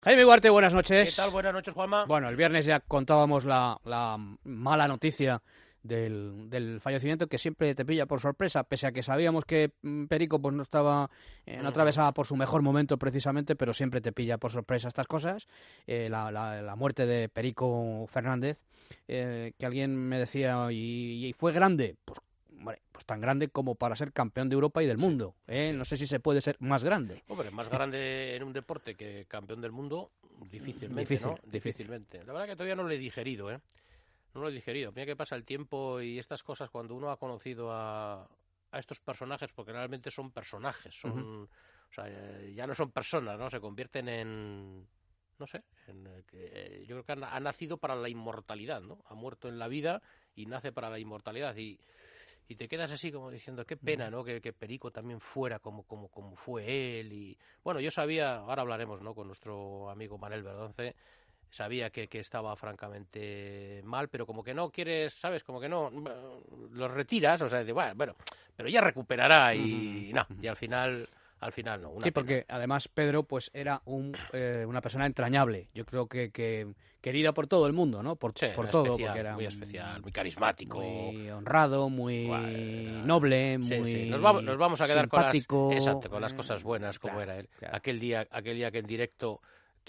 Jaime Huarte, buenas noches. ¿Qué tal? Buenas noches, Juanma. Bueno, el viernes ya contábamos la mala noticia del fallecimiento, que siempre te pilla por sorpresa, pese a que sabíamos que Perico pues no atravesaba por su mejor momento precisamente, pero siempre te pilla por sorpresa estas cosas. La muerte de Perico Fernández, que alguien me decía, ¿y fue grande? Pues tan grande como para ser campeón de Europa y del mundo, ¿eh? No sé si se puede ser más grande. Hombre, más grande en un deporte que campeón del mundo, difícilmente, ¿no? Difícilmente. La verdad que todavía no lo he digerido, ¿eh? No lo he digerido. Mira que pasa el tiempo y estas cosas cuando uno ha conocido a estos personajes, porque realmente son personajes, son, o sea, ya no son personas, ¿no? Se convierten en, no sé, yo creo que ha nacido para la inmortalidad, ¿no? Ha muerto en la vida y nace para la inmortalidad y te quedas así como diciendo, qué pena, ¿no? Que Perico también fuera como fue él. Y bueno, yo sabía, ahora hablaremos, ¿no? Con nuestro amigo Manel Verdonce, sabía que estaba francamente mal, pero como que no quieres, ¿sabes? Como que no, lo retiras, o sea, bueno, pero ya recuperará y no, y al final no. Sí, porque además Pedro pues era una persona entrañable. Yo creo que querida por todo el mundo, ¿no? Por todo, porque era muy especial, muy carismático, muy honrado, muy noble, muy Nos vamos a quedar simpático, con las cosas buenas, como era él. Claro. Aquel día que en directo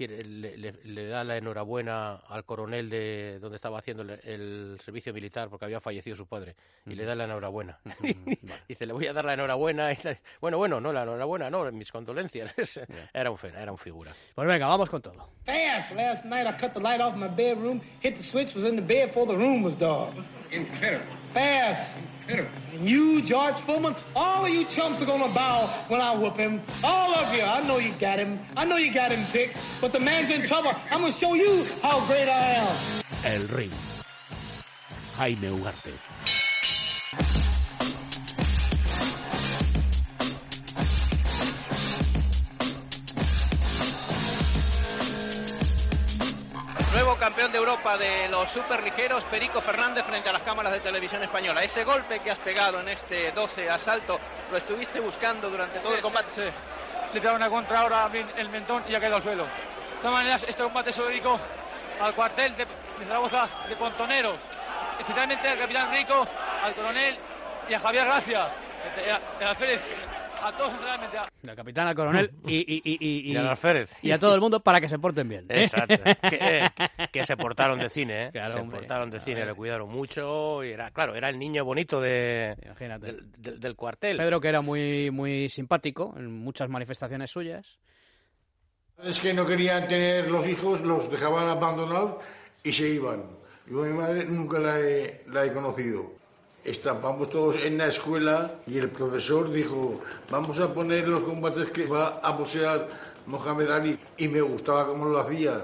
le da la enhorabuena al coronel de donde estaba haciendo el servicio militar porque había fallecido su padre y le da la enhorabuena. Dice, le voy a dar la enhorabuena. Bueno, no, la enhorabuena, no, mis condolencias. Era un figura. Pues venga, vamos con todo. Fast. Last night I cut the light off my bedroom, hit the switch, was in the bed before the room was dark. Incredible. Fast. Incredible. And you, George Foreman, all of you chumps are gonna bow when I whoop him. All of you. I know you got him. I know you got him picked. But the man's in trouble. I'm gonna show you how great I am. El Ring. Jaime Huarte. Nuevo campeón de Europa de los superligeros, Perico Fernández, frente a las cámaras de televisión española. Ese golpe que has pegado en este 12 asalto, ¿lo estuviste buscando durante todo el combate? Sí. Le he dado una contra ahora el mentón y ha caído al suelo. De todas maneras, este combate se lo dedico al cuartel de Zaragoza de Pontoneros, especialmente al capitán Rico, al coronel y a Javier Gracia, el alférez. A todos realmente. Al capitán, al coronel y al alférez. Y a todo el mundo para que se porten bien. Exacto. Que se portaron de cine, ¿eh? Claro, se portaron de cine, le cuidaron mucho y era el niño bonito del cuartel. Pedro, que era muy, muy simpático en muchas manifestaciones suyas. Es que no querían tener los hijos, los dejaban abandonados y se iban. Yo a mi madre nunca la he conocido. Estábamos todos en la escuela y el profesor dijo, vamos a poner los combates que va a boxear Mohamed Ali, y me gustaba cómo lo hacía.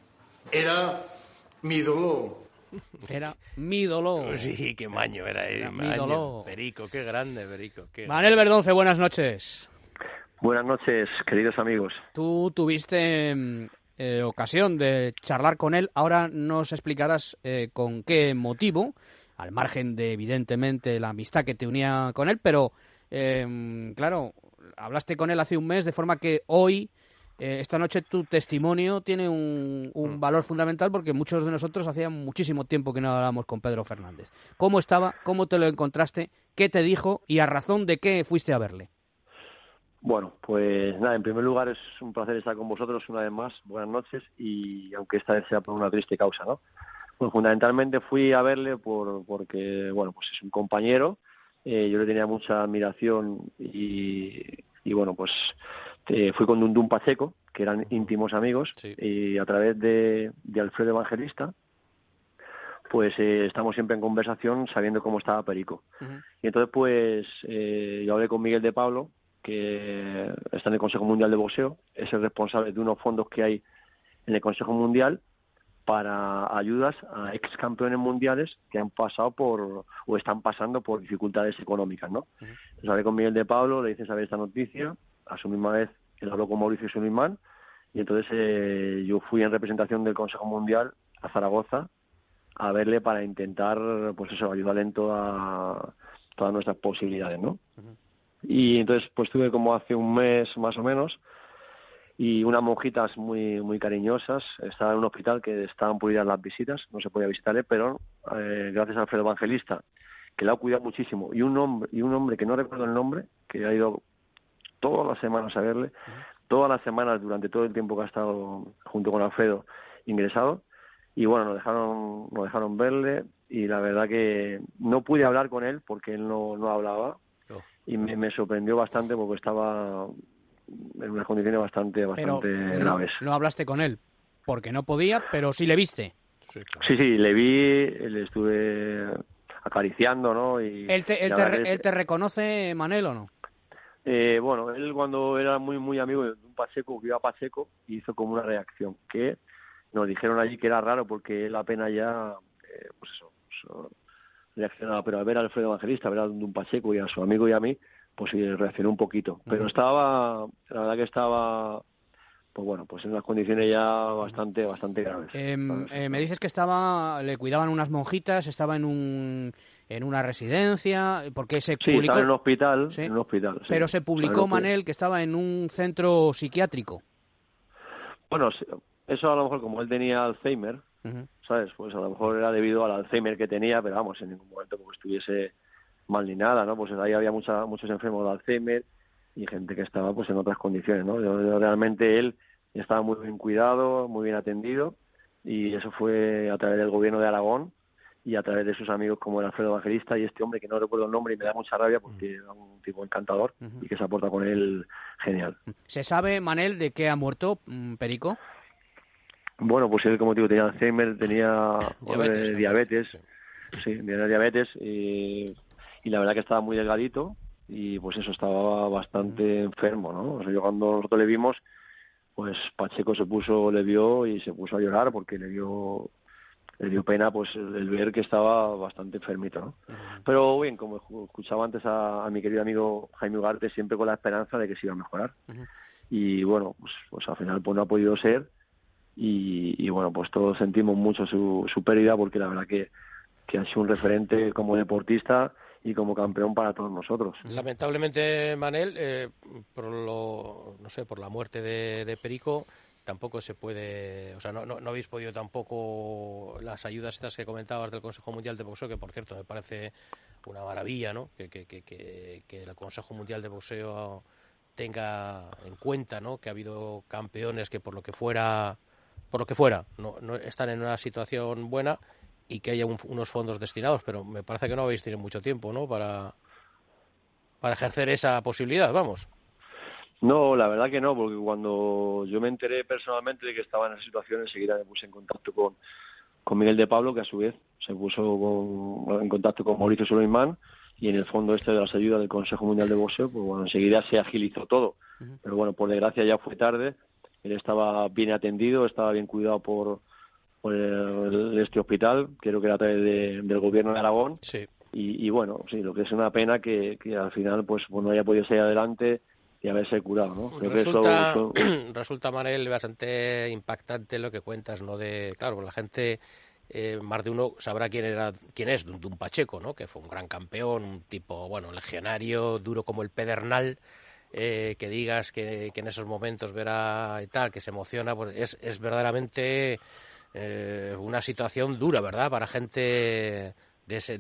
Era mi ídolo. Era mi ídolo. Sí, qué maño era él. Mi ídolo. Perico, qué grande, Perico. Manel Verdonce, buenas noches. Buenas noches, queridos amigos. Tú tuviste ocasión de charlar con él. Ahora nos explicarás con qué motivo, al margen de, evidentemente, la amistad que te unía con él, pero, claro, hablaste con él hace un mes, de forma que hoy, esta noche, tu testimonio tiene un valor fundamental, porque muchos de nosotros hacía muchísimo tiempo que no hablábamos con Pedro Fernández. ¿Cómo estaba? ¿Cómo te lo encontraste? ¿Qué te dijo? ¿Y a razón de qué fuiste a verle? Bueno, pues nada, en primer lugar es un placer estar con vosotros una vez más. Buenas noches, y aunque esta vez sea por una triste causa, ¿no? Pues fundamentalmente fui a verle porque, bueno, pues es un compañero, yo le tenía mucha admiración y bueno, pues fui con Dundún Pacheco, que eran íntimos amigos, sí. Y a través de Alfredo Evangelista, pues estamos siempre en conversación sabiendo cómo estaba Perico. Uh-huh. Y entonces, pues, yo hablé con Miguel de Pablo, que está en el Consejo Mundial de Boxeo, es el responsable de unos fondos que hay en el Consejo Mundial para ayudas a ex campeones mundiales que han pasado o están pasando por dificultades económicas, ¿no? Uh-huh. Entonces hablé con Miguel de Pablo, le hice saber esta noticia, a su misma vez él habló con Mauricio Suleiman, y entonces yo fui en representación del Consejo Mundial a Zaragoza a verle para intentar, pues eso, ayudarle en todas nuestras posibilidades, ¿no? Uh-huh. Y entonces pues estuve como hace un mes más o menos, y unas monjitas muy muy cariñosas. Estaba en un hospital que estaban prohibidas las visitas, no se podía visitarle, pero gracias a Alfredo Evangelista, que le ha cuidado muchísimo, y un hombre que no recuerdo el nombre, que ha ido todas las semanas a verle, todas las semanas durante todo el tiempo que ha estado junto con Alfredo ingresado, y bueno, nos dejaron verle, y la verdad que no pude hablar con él porque él no hablaba, y me sorprendió bastante porque estaba en unas condiciones bastante graves. No hablaste con él porque no podía, pero sí le viste. Sí, le vi, le estuve acariciando, ¿no? Y ¿Él te reconoce, Manel, o no? Bueno, él cuando era muy muy amigo de un Pacheco, que iba a Pacheco, hizo como una reacción que nos dijeron allí que era raro porque él apenas ya, pues eso, reaccionaba, pero al ver a Alfredo Evangelista, a ver a un Pacheco y a su amigo y a mí, pues sí, reaccionó un poquito. Pero la verdad que estaba, pues bueno, pues en unas condiciones ya bastante graves. Me dices que le cuidaban unas monjitas, estaba en una residencia, porque se publicó... Sí, estaba en un hospital, ¿sí? En un hospital, sí. Pero se publicó, Manel, que estaba en un centro psiquiátrico. Bueno, eso a lo mejor como él tenía Alzheimer, ¿sabes? Pues a lo mejor era debido al Alzheimer que tenía, pero vamos, en ningún momento como estuviese mal ni nada, ¿no? Pues ahí había muchos enfermos de Alzheimer y gente que estaba pues en otras condiciones, ¿no? Realmente él estaba muy bien cuidado, muy bien atendido, y eso fue a través del gobierno de Aragón y a través de sus amigos como el Alfredo Evangelista y este hombre que no recuerdo el nombre y me da mucha rabia porque era un tipo encantador y que se aporta con él genial. ¿Se sabe, Manel, de qué ha muerto Perico? Bueno, pues él, como te digo, tenía Alzheimer, tenía diabetes, sí, tenía diabetes y la verdad que estaba muy delgadito y pues eso, estaba bastante enfermo, ¿no? O sea, yo cuando nosotros le vimos, pues Pacheco le vio y se puso a llorar porque le dio pena pues el ver que estaba bastante enfermito, ¿no? Pero bien, como escuchaba antes a mi querido amigo Jaime Ugarte, siempre con la esperanza de que se iba a mejorar. Y bueno, pues al final pues no ha podido ser y bueno, pues todos sentimos mucho su pérdida porque la verdad que ha sido un referente como deportista y como campeón para todos nosotros. Lamentablemente, Manel, por la muerte de Perico, tampoco se puede, o sea, no habéis podido tampoco las ayudas estas que comentabas del Consejo Mundial de Boxeo, que por cierto me parece una maravilla, ¿no? Que el Consejo Mundial de Boxeo tenga en cuenta, ¿no? Que ha habido campeones que por lo que fuera no están en una situación buena y que haya unos fondos destinados, pero me parece que no habéis tenido mucho tiempo, ¿no? Para ejercer esa posibilidad, vamos. No, la verdad que no, porque cuando yo me enteré personalmente de que estaba en esa situación, enseguida me puse en contacto con Miguel de Pablo, que a su vez se puso en contacto con Mauricio Suleimán, y en el fondo de las ayudas del Consejo Mundial de Boxeo, pues bueno, enseguida se agilizó todo. Pero bueno, por desgracia ya fue tarde, él estaba bien atendido, estaba bien cuidado por este hospital, creo que era a través del gobierno de Aragón, sí. Y bueno, sí, lo que es una pena que al final pues no haya podido seguir adelante y haberse curado, ¿no? Resulta, Manel, bastante impactante lo que cuentas, ¿no? Claro, la gente, más de uno sabrá quién es Dundun Pacheco, ¿no? Que fue un gran campeón, un tipo, bueno, legionario, duro como el pedernal, que digas que en esos momentos verá y tal, que se emociona, pues es verdaderamente una situación dura, ¿verdad? Para gente con ese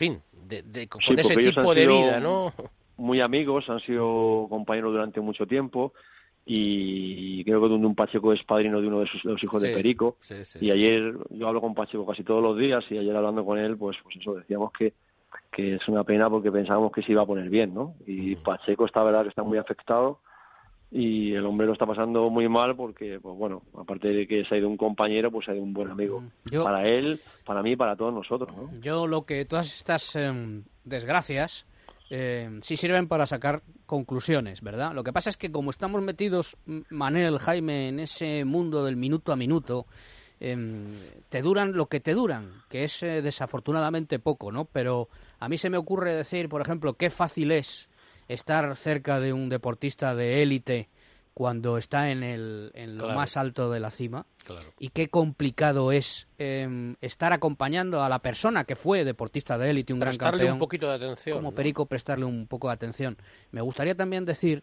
tipo de vida, ¿no? Muy amigos, han sido compañeros durante mucho tiempo y creo que Dundun Pacheco es padrino de uno de los hijos de Perico. Y ayer yo hablo con Pacheco casi todos los días y ayer hablando con él, pues eso, decíamos que es una pena porque pensábamos que se iba a poner bien, ¿no? Y Pacheco está, verdad, que está muy afectado y el hombre lo está pasando muy mal porque, pues bueno, aparte de que se ha ido un compañero, pues ha ido un buen amigo para él, para mí y para todos nosotros, ¿no? Todas estas desgracias sí sirven para sacar conclusiones, ¿verdad? Lo que pasa es que como estamos metidos, Manel, Jaime, en ese mundo del minuto a minuto, te duran lo que te duran, que es desafortunadamente poco, ¿no? Pero a mí se me ocurre decir, por ejemplo, qué fácil es estar cerca de un deportista de élite cuando está en lo más alto de la cima, y qué complicado es estar acompañando a la persona que fue deportista de élite, un gran campeón, un poquito de atención, como ¿no? Perico, prestarle un poco de atención. Me gustaría también decir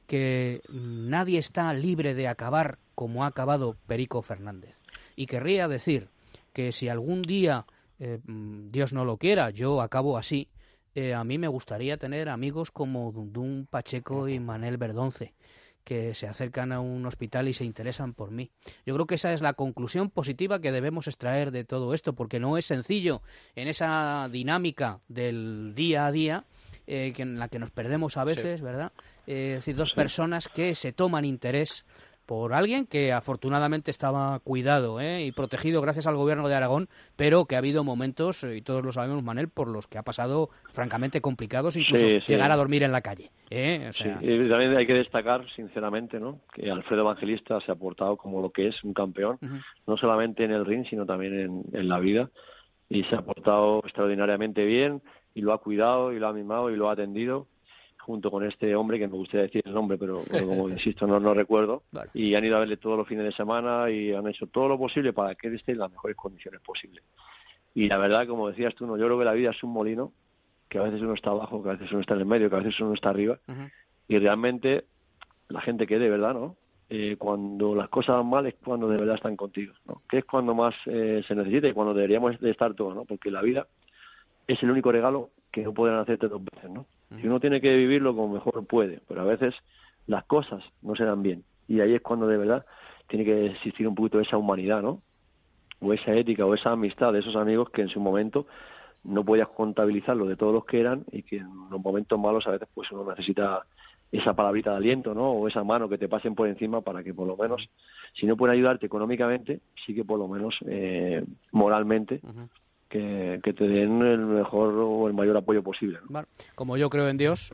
que nadie está libre de acabar como ha acabado Perico Fernández. Y querría decir que si algún día, Dios no lo quiera, yo acabo así, a mí me gustaría tener amigos como Dundún Pacheco y Manel Verdonce, que se acercan a un hospital y se interesan por mí. Yo creo que esa es la conclusión positiva que debemos extraer de todo esto, porque no es sencillo en esa dinámica del día a día en la que nos perdemos a veces, sí, ¿verdad? Es decir, dos personas que se toman interés por alguien que afortunadamente estaba cuidado y protegido gracias al gobierno de Aragón, pero que ha habido momentos, y todos lo sabemos, Manel, por los que ha pasado francamente complicados, incluso llegar a dormir en la calle. O sea... Sí, y también hay que destacar, sinceramente, ¿no?, que Alfredo Evangelista se ha portado como lo que es un campeón, no solamente en el ring, sino también en la vida, y se ha portado extraordinariamente bien, y lo ha cuidado, y lo ha mimado, y lo ha atendido, junto con este hombre, que me gustaría decir el nombre, pero como insisto, no recuerdo, vale. Y han ido a verle todos los fines de semana y han hecho todo lo posible para que él esté en las mejores condiciones posibles. Y la verdad, como decías tú, yo creo que la vida es un molino, que a veces uno está abajo, que a veces uno está en el medio, que a veces uno está arriba, y realmente la gente que de verdad, ¿no?, cuando las cosas van mal es cuando de verdad están contigo, ¿no?, que es cuando más se necesita y cuando deberíamos de estar todos, ¿no?, porque la vida es el único regalo que no podrán hacerte dos veces, ¿no? Si uno tiene que vivirlo como mejor puede, pero a veces las cosas no se dan bien. Y ahí es cuando de verdad tiene que existir un poquito esa humanidad, ¿no? O esa ética, o esa amistad de esos amigos que en su momento no podías contabilizarlo de todos los que eran y que en los momentos malos a veces pues uno necesita esa palabrita de aliento, ¿no? O esa mano que te pasen por encima para que por lo menos, si no pueden ayudarte económicamente, sí que por lo menos moralmente... Que te den el mejor o el mayor apoyo posible, ¿no? Bueno, como yo creo en Dios,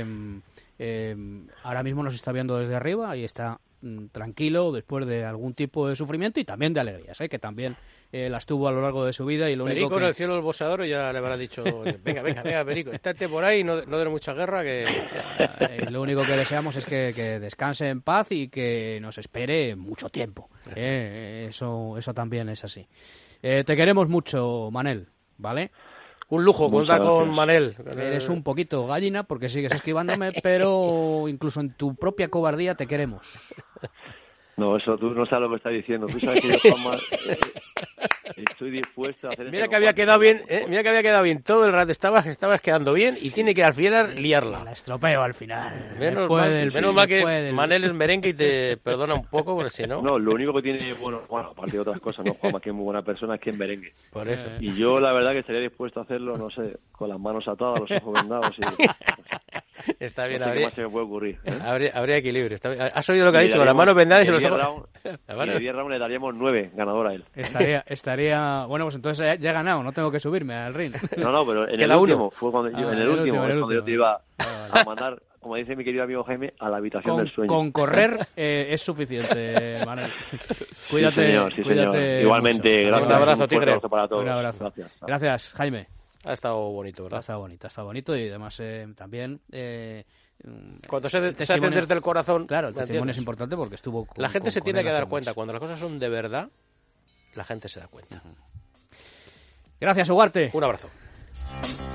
ahora mismo nos está viendo desde arriba y está tranquilo después de algún tipo de sufrimiento y también de alegrías, que también las tuvo a lo largo de su vida. Y lo Perico único que... en el cielo del boxeador ya le habrá dicho, venga, Perico, estate por ahí, no de mucha guerra, que... Lo único que deseamos es que descanse en paz y que nos espere mucho tiempo. Eso también es así. Te queremos mucho, Manel, ¿vale? Un lujo contar con Manel. Eres un poquito gallina porque sigues esquivándome, pero incluso en tu propia cobardía te queremos. No, eso tú no sabes lo que estás diciendo. Tú sabes que yo jamás estoy dispuesto a hacer mira que había quedado bien, mira que había quedado bien todo el rato, estabas quedando bien y tiene que al final liarla. La estropeo al final. Menos mal que Manel es merengue y te perdona un poco, porque si no... No, lo único que tiene, bueno, aparte de otras cosas, no, Juanma, que es muy buena persona, es que es merengue. Por eso. Y yo la verdad que estaría dispuesto a hacerlo, no sé, con las manos atadas, los ojos vendados y... Está bien, no sé qué más se me puede ocurrir. Habría equilibrio. ¿Has oído lo que ha dicho? Con las manos vendadas y los ojos... De 10 rounds le daríamos 9 ganador a él. Estaría... Bueno, pues entonces ya he ganado, no tengo que subirme al ring. No, pero en el último fue cuando yo te iba a mandar, como dice mi querido amigo Jaime, a la habitación del sueño. Con correr es suficiente, Manuel. Cuídate. Sí, señor. Igualmente, gracias. Un abrazo, Tigre. Para todos. Un abrazo. Gracias, Jaime. Ha estado bonito, ¿verdad? Ha estado bonito y además también... cuando se hace desde el corazón... Claro, el testimonio es importante porque estuvo... La gente se tiene que dar cuenta. Cuando las cosas son de verdad, la gente se da cuenta. Gracias, Ugarte. Un abrazo.